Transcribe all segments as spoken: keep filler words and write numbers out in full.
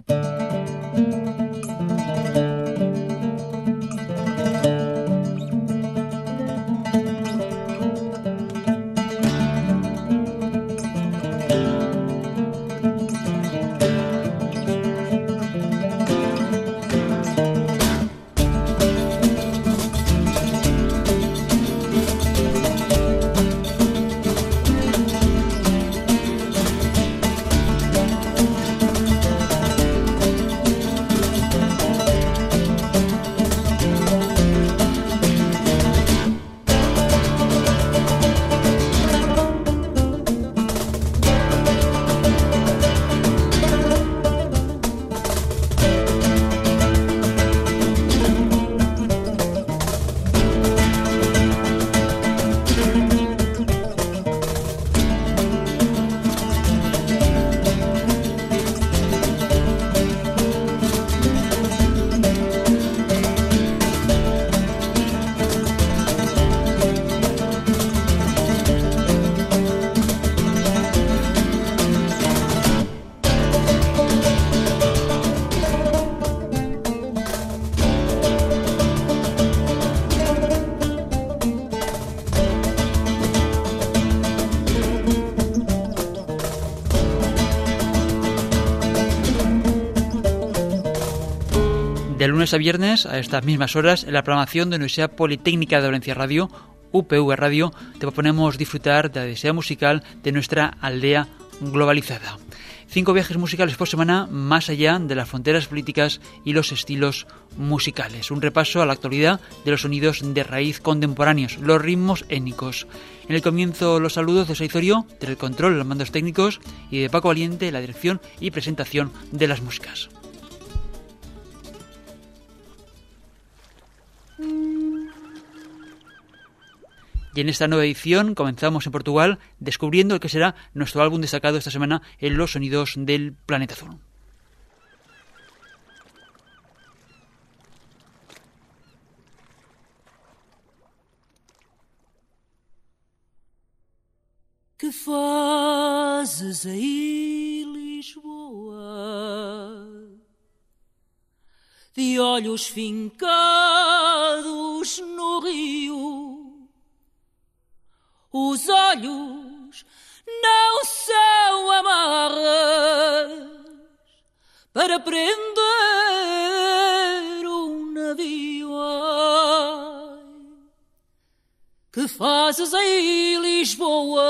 De lunes a viernes, a estas mismas horas, en la programación de Universidad Politécnica de Valencia Radio, U P V Radio, te proponemos disfrutar de la diversidad musical de nuestra aldea globalizada. Cinco viajes musicales por semana más allá de las fronteras políticas y los estilos musicales. Un repaso a la actualidad de los sonidos de raíz contemporáneos, los ritmos étnicos. En el comienzo, los saludos de Saizorio, del control, los mandos técnicos, y de Paco Valiente, la dirección y presentación de las músicas. Y en esta nueva edición comenzamos en Portugal descubriendo el que será nuestro álbum destacado esta semana en los sonidos del Planeta Azul. Que fazes aí, Lisboa, de olhos fincados no rio? Os olhos não são amarras para prender um navio. Ai, que fazes aí, Lisboa,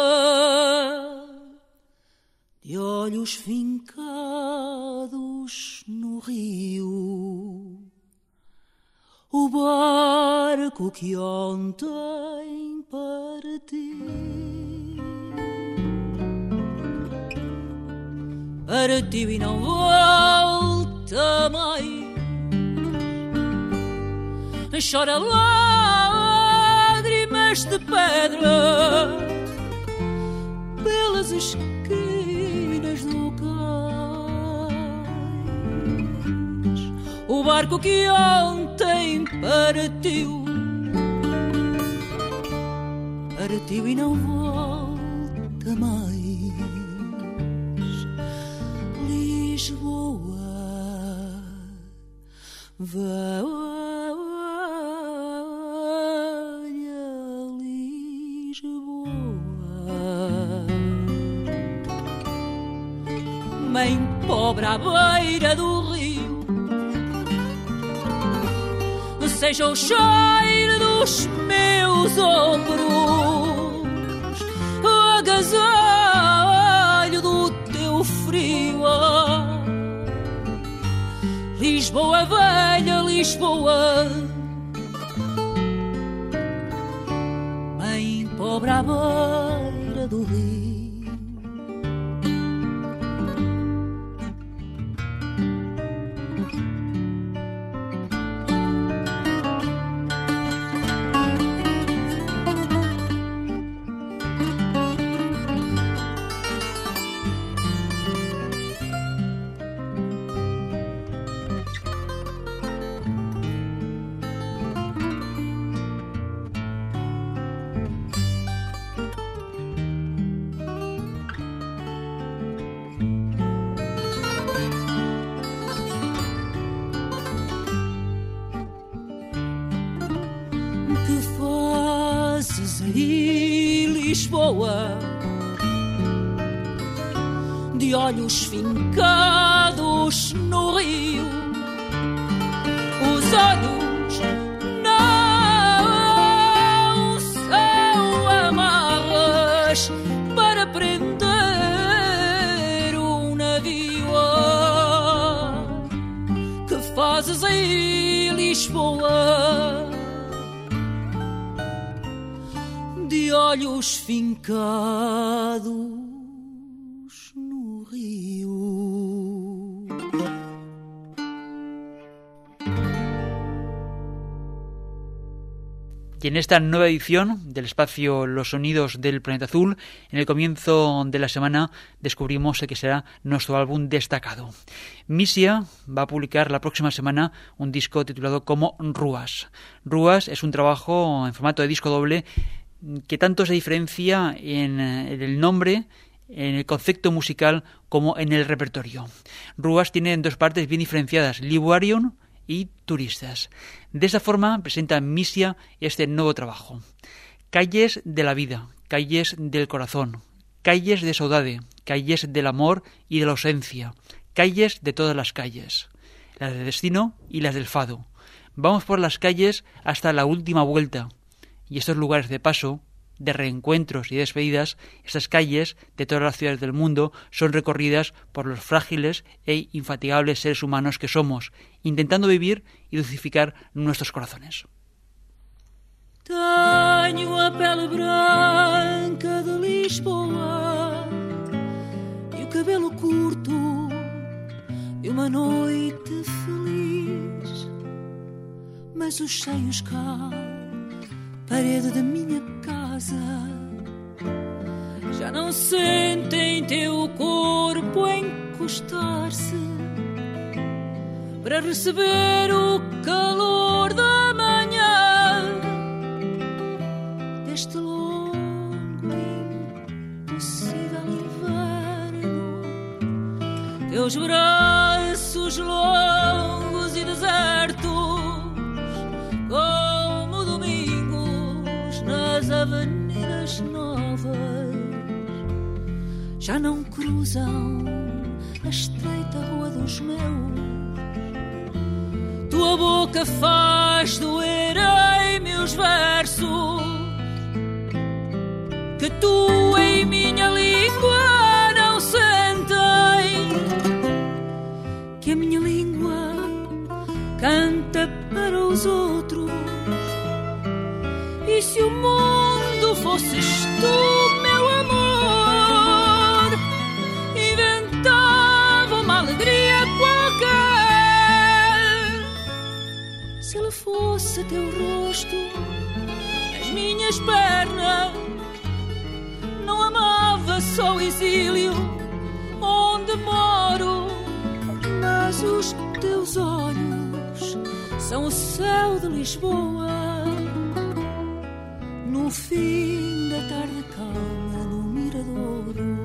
de olhos fincados no rio? O barco que ontem partiu, partiu e não volta mais. Chora lágrimas de pedra pelas esquinas do cais. O barco que ontem partiu, partiu e não volta mais. Lisboa, velha Lisboa, mãe pobre à beira do rio, seja o cheiro dos meus ombros, o agasalho do teu frio. Oh, Lisboa velha, Lisboa, mãe pobre à beira do rio. Lisboa, de olhos fincados no rio, os olhos não são amarras para prender um navio. Que fazes em Lisboa, de olhos fincados no rio? Y en esta nueva edición del espacio Los Sonidos del Planeta Azul, en el comienzo de la semana descubrimos el que será nuestro álbum destacado. Misia va a publicar la próxima semana un disco titulado como Ruas. Ruas es un trabajo en formato de disco doble que tanto se diferencia en el nombre, en el concepto musical, como en el repertorio. Ruas tiene dos partes bien diferenciadas, Libuarion y Turistas. De esa forma presenta Misia este nuevo trabajo. Calles de la vida, calles del corazón, calles de saudade, calles del amor y de la ausencia, calles de todas las calles, las de destino y las del fado. Vamos por las calles hasta la última vuelta, y estos lugares de paso, de reencuentros y despedidas, estas calles de todas las ciudades del mundo son recorridas por los frágiles e infatigables seres humanos que somos, intentando vivir y dulcificar nuestros corazones. Tenho a pele branca de Lisboa e o cabelo curto de uma noite feliz, mas os seios cá, parede da minha casa, já não sentem teu corpo encostar-se para receber o calor da manhã deste longo e impossível inverno. Teus braços longos e desertos, como domingos nas avenidas novas, já não cruzam a estreita rua dos meus. Tua boca faz doer em meus versos, que tu em minha língua não sentem, que a minha língua canta para os outros. E se o mundo fosses tu, meu amor, inventava uma alegria qualquer. Se ele fosse teu rosto nas minhas pernas, não amava só o exílio onde moro, mas os teus olhos são o céu de Lisboa, no fim da tarde calma no miradouro.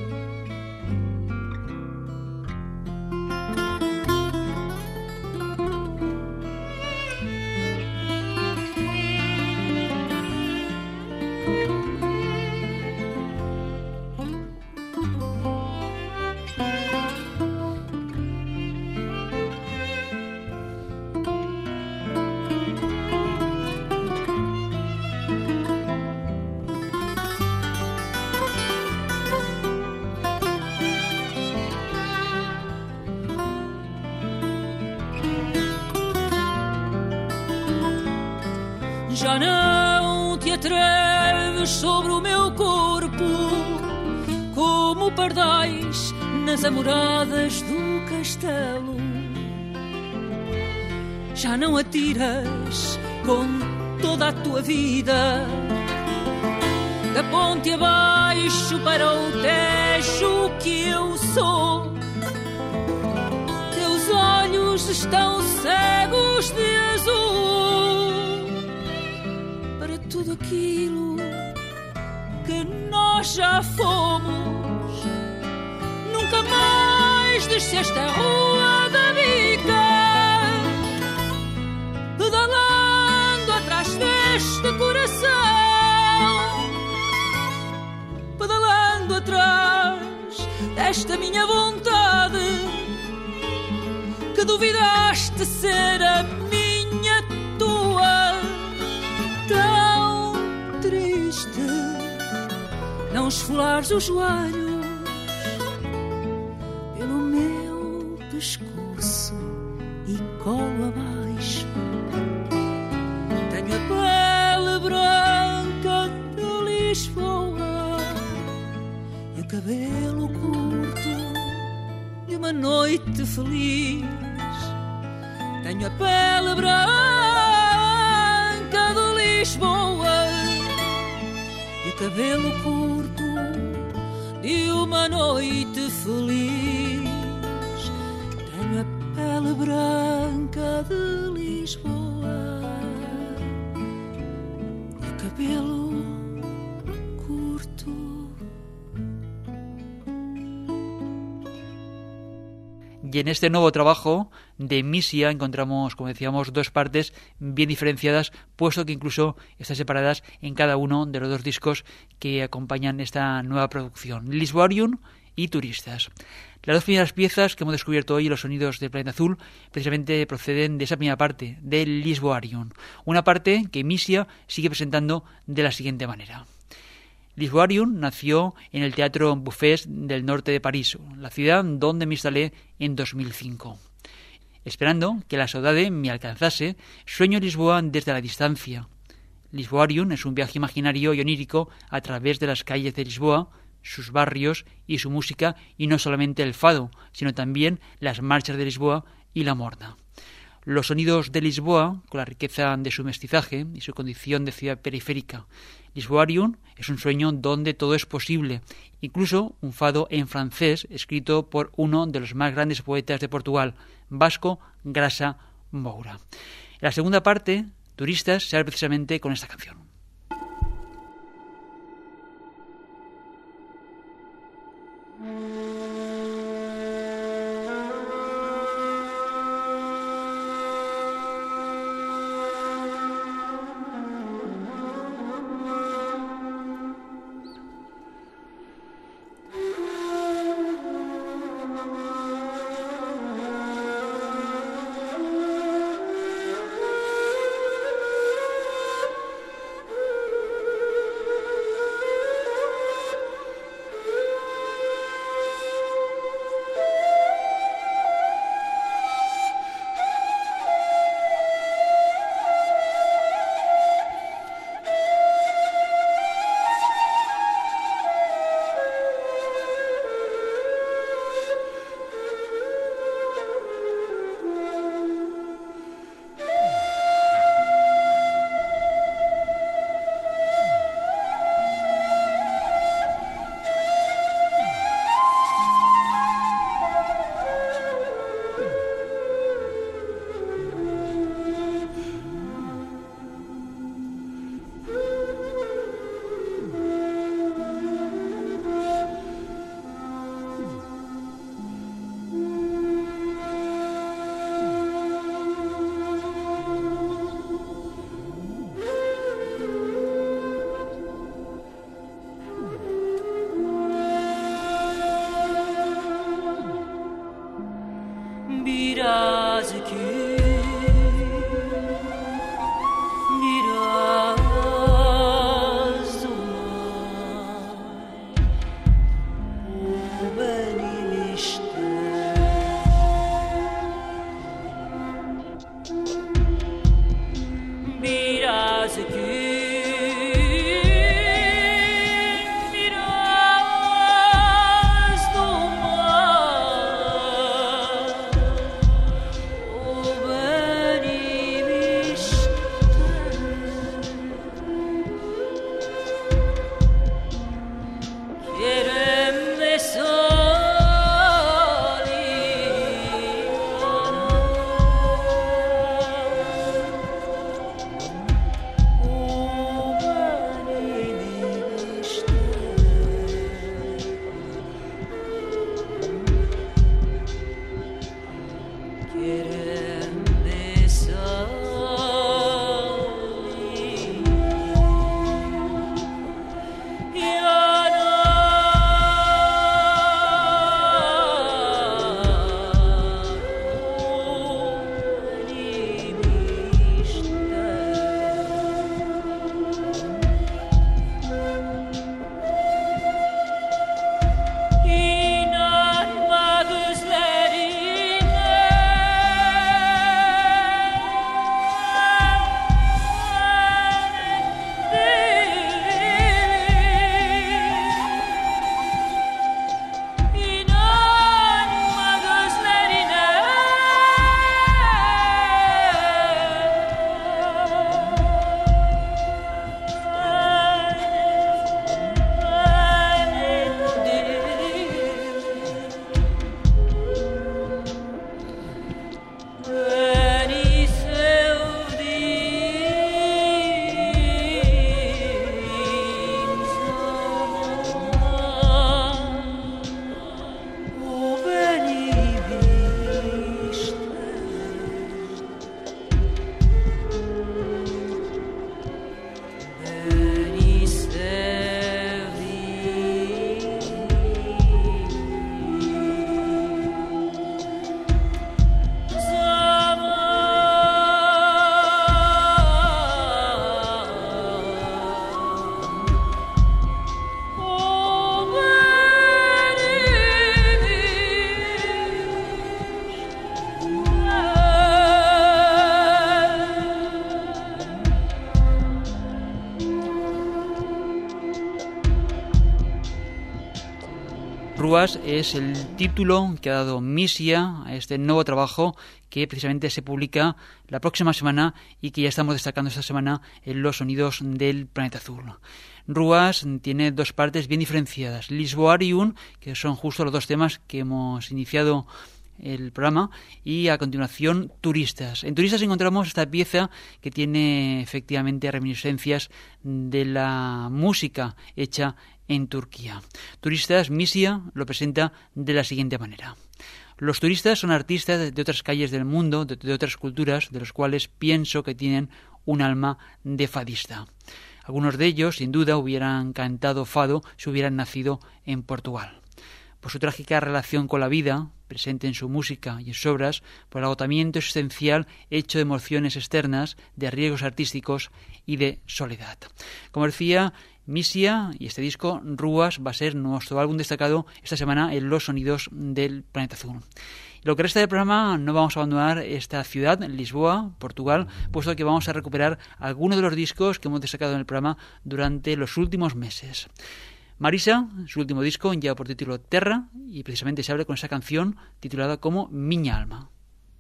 Já não te atreves sobre o meu corpo, como pardais nas amoradas do castelo. Já não atiras com toda a tua vida da ponte abaixo para o Tejo que eu sou. Teus olhos estão cegos de azul para tudo aquilo que nós já fomos. Nunca mais desceste a rua da bica, pedalando atrás deste coração desta minha vontade, que duvidaste ser a minha tua. Tão triste não esfolares os joelhos pelo meu pescoço e colo abaixo. Tenho a pele branca de Lisboa e o cabelo curto de uma noite feliz. Tenho a pele branca de Lisboa e o cabelo curto de uma noite feliz. Tenho a pele branca de Lisboa e o cabelo curto. Y en este nuevo trabajo de Misia encontramos, como decíamos, dos partes bien diferenciadas, puesto que incluso están separadas en cada uno de los dos discos que acompañan esta nueva producción, Lisboarium y Turistas. Las dos primeras piezas que hemos descubierto hoy, los sonidos del Planeta Azul, precisamente proceden de esa primera parte, del Lisboarium, una parte que Misia sigue presentando de la siguiente manera. Lisboarium nació en el Teatro Buffet del norte de París, la ciudad donde me instalé en dos mil cinco. Esperando que la saudade me alcanzase, sueño Lisboa desde la distancia. Lisboarium es un viaje imaginario y onírico a través de las calles de Lisboa, sus barrios y su música, y no solamente el fado, sino también las marchas de Lisboa y la morna. Los sonidos de Lisboa, con la riqueza de su mestizaje y su condición de ciudad periférica. Lisboarium es un sueño donde todo es posible, incluso un fado en francés escrito por uno de los más grandes poetas de Portugal, Vasco Grasa Moura. La segunda parte, Turistas, se abre precisamente con esta canción. Ruas es el título que ha dado Misia a este nuevo trabajo que precisamente se publica la próxima semana y que ya estamos destacando esta semana en los sonidos del planeta azul. Ruas tiene dos partes bien diferenciadas, Lisboarium, que son justo los dos temas que hemos iniciado el programa, y a continuación Turistas. En Turistas encontramos esta pieza que tiene efectivamente reminiscencias de la música hecha en Turquía. Turistas, Misia lo presenta de la siguiente manera. Los turistas son artistas de otras calles del mundo, de, de otras culturas, de los cuales pienso que tienen un alma de fadista. Algunos de ellos, sin duda, hubieran cantado fado si hubieran nacido en Portugal. Por su trágica relación con la vida, presente en su música y en sus obras, por el agotamiento existencial hecho de emociones externas, de riesgos artísticos y de soledad. Como decía, Misia y este disco, Ruas, va a ser nuestro álbum destacado esta semana en los sonidos del planeta azul. Lo que resta del programa no vamos a abandonar esta ciudad, Lisboa, Portugal, puesto que vamos a recuperar algunos de los discos que hemos destacado en el programa durante los últimos meses. Marisa, su último disco, lleva por título Terra, y precisamente se abre con esa canción titulada como Miña Alma.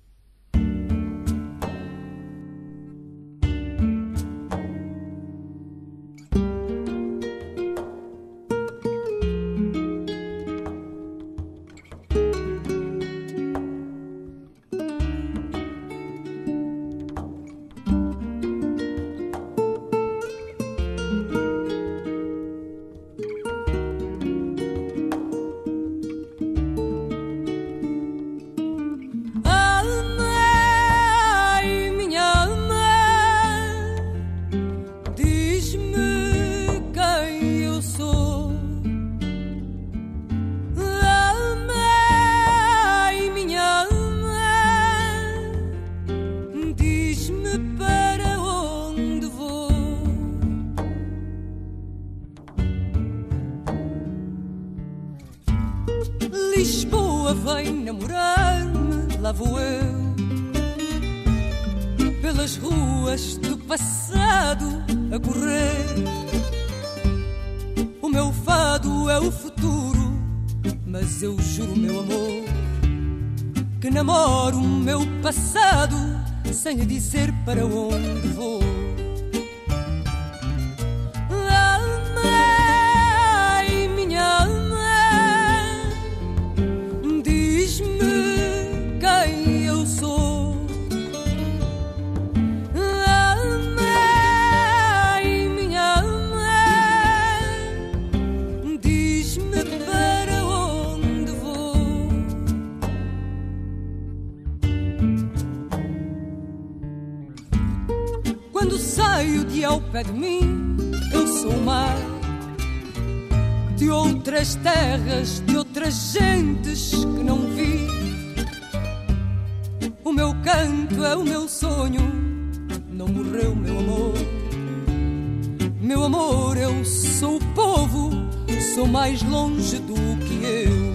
Lisboa vem namorar-me, lá vou eu, pelas ruas do passado a correr. O meu fado é o futuro, mas eu juro, meu amor, que namoro o meu passado sem lhe dizer para onde vou. Quando saio de ao pé de mim, eu sou o mar de outras terras, de outras gentes que não vi. O meu canto é o meu sonho, não morreu meu amor. Meu amor, eu sou o povo, sou mais longe do que eu.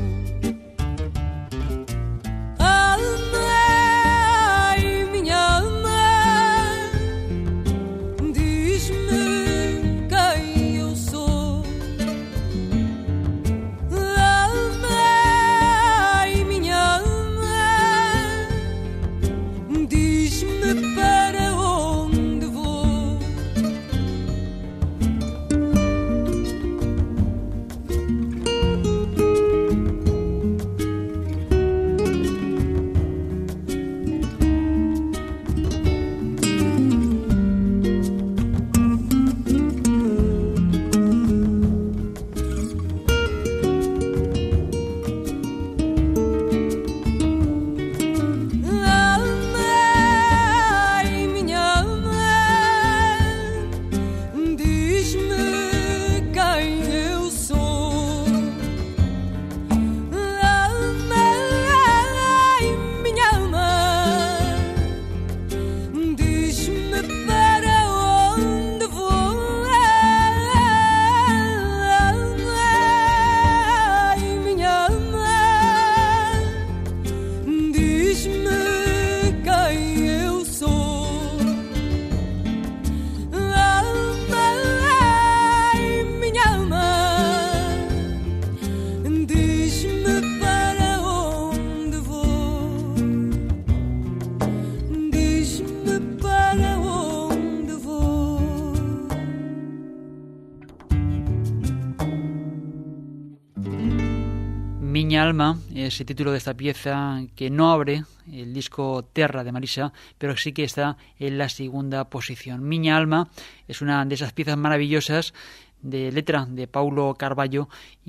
Miña Alma es el título de esta pieza que no abre el disco Terra de Marisa, pero sí que está en la segunda posición. Miña Alma es una de esas piezas maravillosas de letra de Paulo Carballo,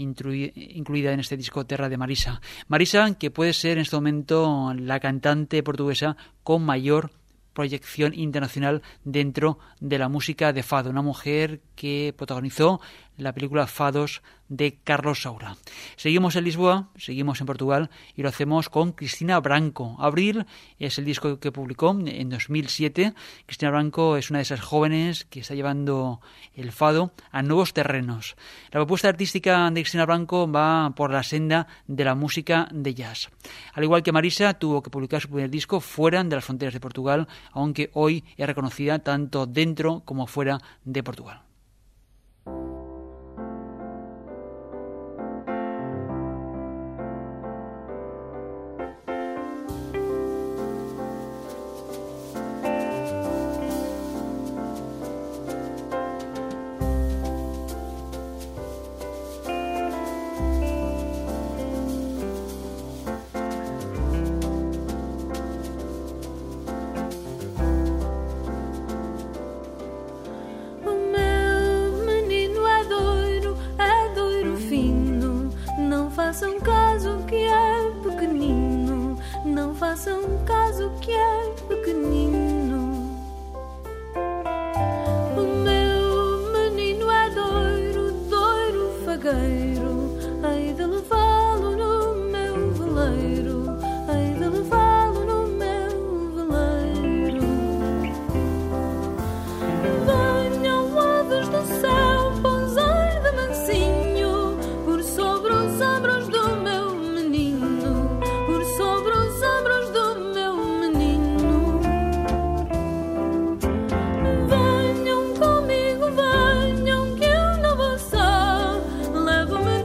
incluida en este disco Terra de Marisa. Marisa, que puede ser en este momento la cantante portuguesa con mayor proyección internacional dentro de la música de fado, una mujer que protagonizó la película Fados de Carlos Saura. Seguimos en Lisboa, seguimos en Portugal y lo hacemos con Cristina Branco. Abril es el disco que publicó en dos mil siete. Cristina Branco es una de esas jóvenes que está llevando el fado a nuevos terrenos. La propuesta artística de Cristina Branco va por la senda de la música de jazz. Al igual que Marisa, tuvo que publicar su primer disco fuera de las fronteras de Portugal, aunque hoy es reconocida tanto dentro como fuera de Portugal. Venham comigo, venham que eu não vou só. Levo-me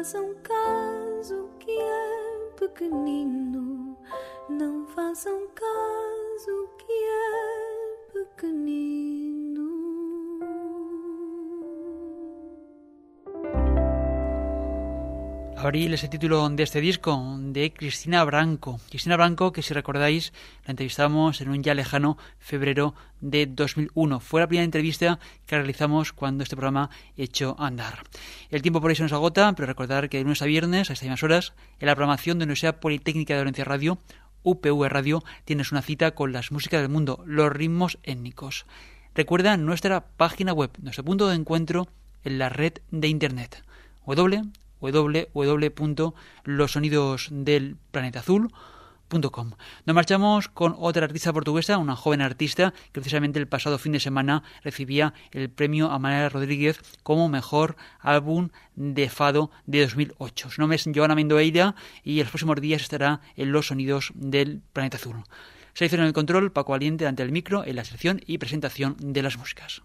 façam caso que é pequenino, não façam caso que é pequenino. Abril es el título de este disco de Cristina Branco. Cristina Branco, que si recordáis, la entrevistamos en un ya lejano febrero de dos mil uno. Fue la primera entrevista que realizamos cuando este programa echó a andar. El tiempo por ahí se nos agota, pero recordar que de lunes a viernes, a estas mismas horas, en la programación de Universidad Politécnica de Valencia Radio, U P V Radio, tienes una cita con las músicas del mundo, los ritmos étnicos. Recuerda nuestra página web, nuestro punto de encuentro en la red de internet, w w w punto los sonidos del planeta azul punto com. Nos marchamos con otra artista portuguesa, una joven artista que precisamente el pasado fin de semana recibía el premio Amália Rodríguez como mejor álbum de fado de dos mil ocho. Su nombre es Joana Mendoeira y en los próximos días estará en Los Sonidos del Planeta Azul. Se hizo en el control Paco Valiente ante el micro en la sección y presentación de las músicas.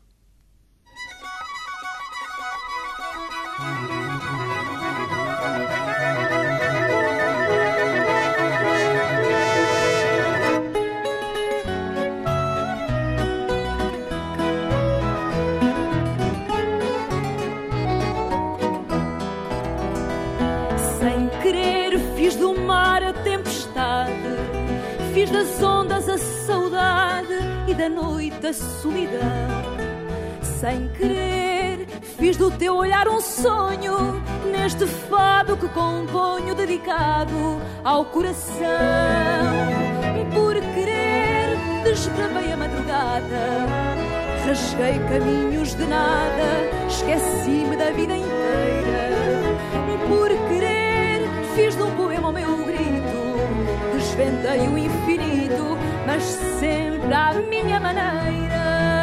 Fiz do mar a tempestade, fiz das ondas a saudade e da noite a solidão. Sem querer, fiz do teu olhar um sonho, neste fado que componho dedicado ao coração. Por querer, desbravei a madrugada, rasguei caminhos de nada, esqueci-me da vida inteira. Por querer, fiz de um poema o meu grito, desvendei o infinito, mas sempre à minha maneira.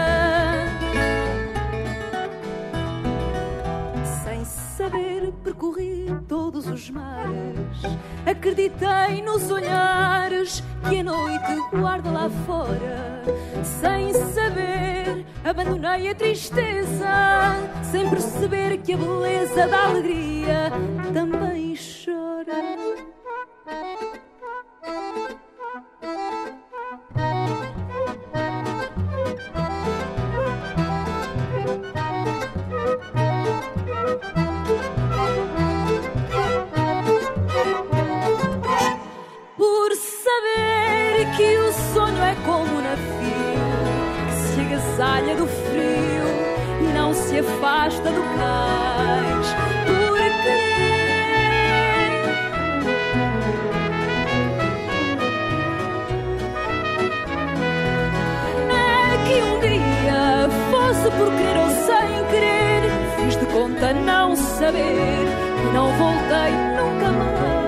Sem saber, percorri todos os mares, acreditei nos olhares que a noite guarda lá fora. Sem saber, abandonei a tristeza, sem perceber que a beleza da alegria também chora. Por saber que o sonho é como um navio que se agasalha do frio e não se afasta do cais. Por querer, é que um dia, fosse por querer ou sem querer, fiz de conta não saber e não voltei nunca mais.